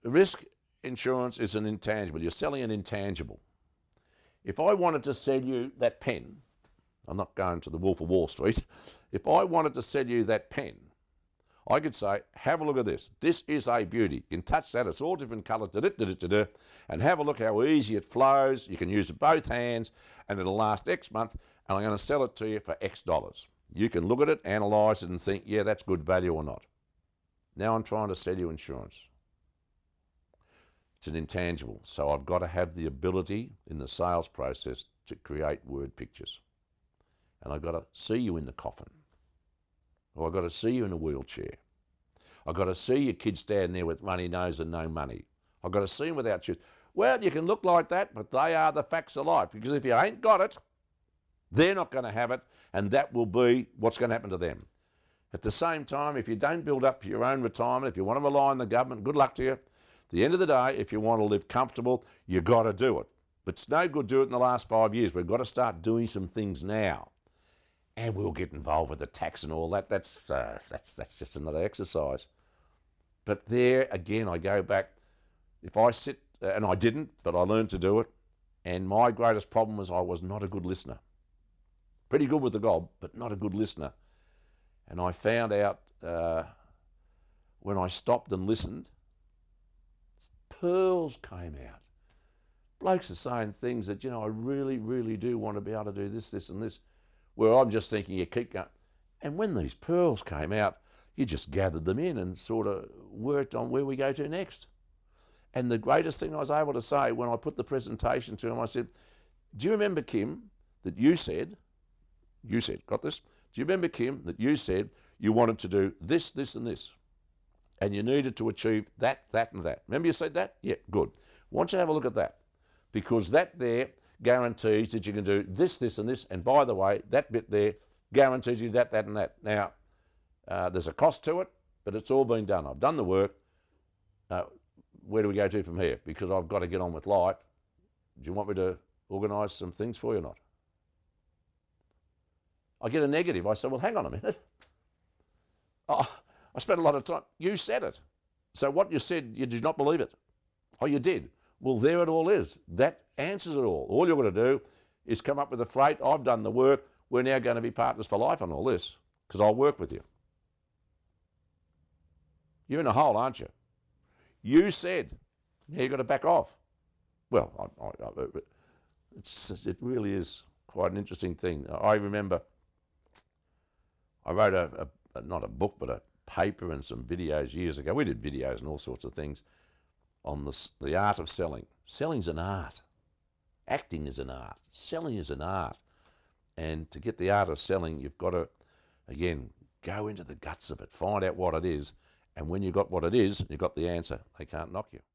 risk insurance is an intangible. You're selling an intangible. If I wanted to sell you that pen, I'm not going to the Wolf of Wall Street. If I wanted to sell you that pen, I could say, have a look at this. This is a beauty. You can touch that. It's all different colours. And have a look how easy it flows. You can use it both hands and it'll last X month and I'm going to sell it to you for X dollars. You can look at it, analyse it and think, yeah, that's good value or not. Now I'm trying to sell you insurance. It's an intangible. So I've got to have the ability in the sales process to create word pictures. And I've got to see you in the coffin. Or I've got to see you in a wheelchair. I've got to see your kid standing there with runny nose and no money. I've got to see them without shoes. Well, you can look like that, but they are the facts of life. Because if you ain't got it, they're not going to have it, and that will be what's going to happen to them. At the same time, if you don't build up your own retirement, if you want to rely on the government, good luck to you. At the end of the day, if you want to live comfortable, you've got to do it. But it's no good doing it in the last 5 years. We've got to start doing some things now. And we'll get involved with the tax and all that. That's just another exercise. But there, again, I go back. If I sit, and I didn't, but I learned to do it. And my greatest problem was I was not a good listener. Pretty good with the gob, but not a good listener. And I found out when I stopped and listened, pearls came out. Blokes are saying things that, I really, really do want to be able to do this, this and this. Where I'm just thinking, you keep going. And when these pearls came out, you just gathered them in and sort of worked on where we go to next. And the greatest thing I was able to say when I put the presentation to him, I said, do you remember, Kim, that you said, got this? Do you remember, Kim, that you said you wanted to do this, this and this? And you needed to achieve that, that and that. Remember you said that? Yeah, good. Why don't you have a look at that? Because that there guarantees that you can do this, this and this, and by the way, that bit there guarantees you that, that and that. Now, there's a cost to it, but it's all been done. I've done the work. Where do we go to from here? Because I've got to get on with life. Do you want me to organise some things for you or not? I get a negative. I say, well, hang on a minute. Oh, I spent a lot of time. You said it. So what you said, you did not believe it. Oh, you did. Well, there it all is. That answers it all. All you're going to do is come up with a freight. I've done the work. We're now going to be partners for life on all this because I'll work with you. You're in a hole, aren't you? You said, now you've got to back off. Well, it really is quite an interesting thing. I remember I wrote not a book, but a paper and some videos years ago. We did videos and all sorts of things on the art of selling. Selling's an art. Acting is an art. Selling is an art. And to get the art of selling, you've got to, again, go into the guts of it, find out what it is. And when you've got what it is, you've got the answer. They can't knock you.